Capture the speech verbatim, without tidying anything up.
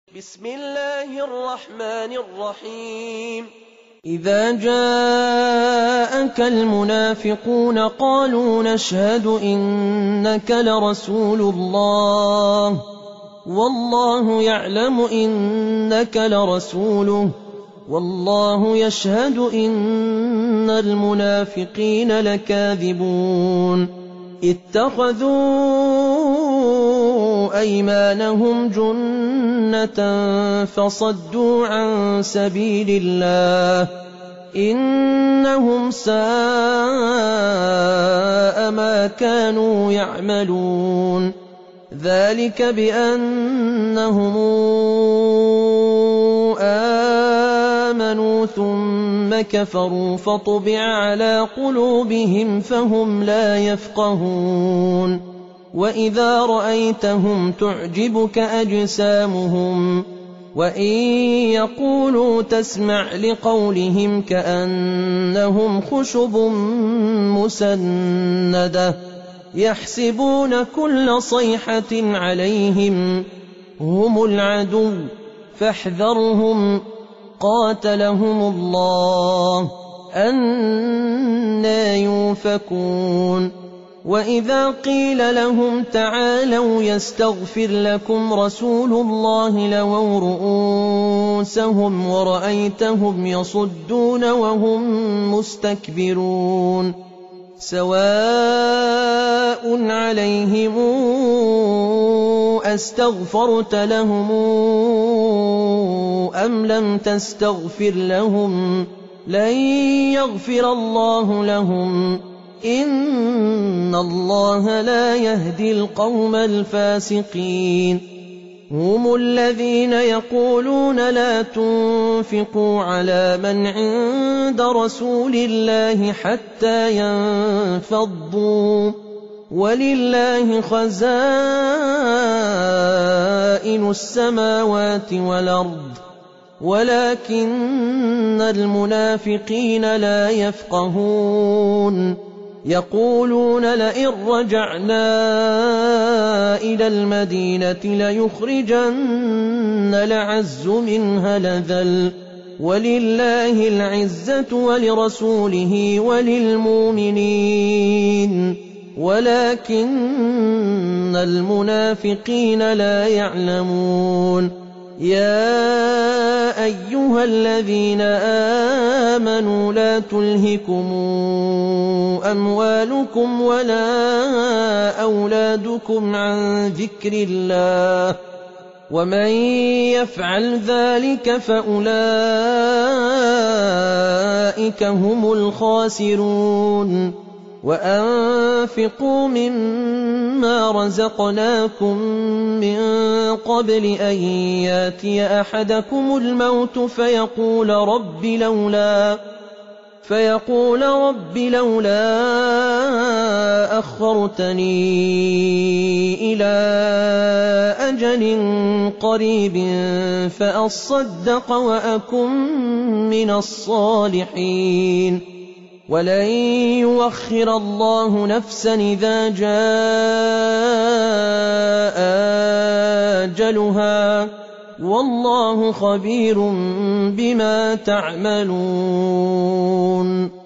بسم الله الرحمن الرحيم إذا جاءك المنافقون قالوا نشهد إنك لرسول الله والله يعلم إنك لرسوله والله يشهد إن المنافقين لكاذبون اتخذوا أيمانهم جنة فصدوا عن سبيل الله إنهم ساء ما كانوا يعملون ذلك بأنهم آمنوا ثم كفروا فطبع على قلوبهم فهم لا يفقهون وإذا رأيتهم تعجبك أجسامهم وإن يقولوا تسمع لقولهم كأنهم خشب مسندة يحسبون كل صيحة عليهم هم العدو فاحذرهم قاتلهم الله أنى يؤفكون وإذا قيل لهم تعالوا يستغفر لكم رسول الله لووا رؤوسهم ورأيتهم يصدون وهم مستكبرون سواء عليهم أستغفرت لهم أم لم تستغفر لهم لن يغفر الله لهم إن الله لا يهدي القوم الفاسقين هم الذين يقولون لا تنفقوا على من عند رسول الله حتى ينفضوا ولله خزائن السماوات والأرض ولكن المنافقين لا يفقهون يقولون لئن رجعنا إلى المدينة ليخرجن الأعز منها الأذل ولله العزة ولرسوله وللمؤمنين ولكن المنافقين لا يعلمون يا أيها الذين آمنوا لا تلهكم أموالكم ولا أولادكم عن ذكر الله ومن يفعل ذلك فأولئك هم الخاسرون وأنفقوا مما رزقناكم من قبل أن ياتي أحدكم الموت فيقول رب لولا فيقول رب لولا أخرتني إلى أجل قريب فأصدق وأكن من الصالحين ولن يؤخر الله نفسا إذا جاء أجلها والله خبير بما تعملون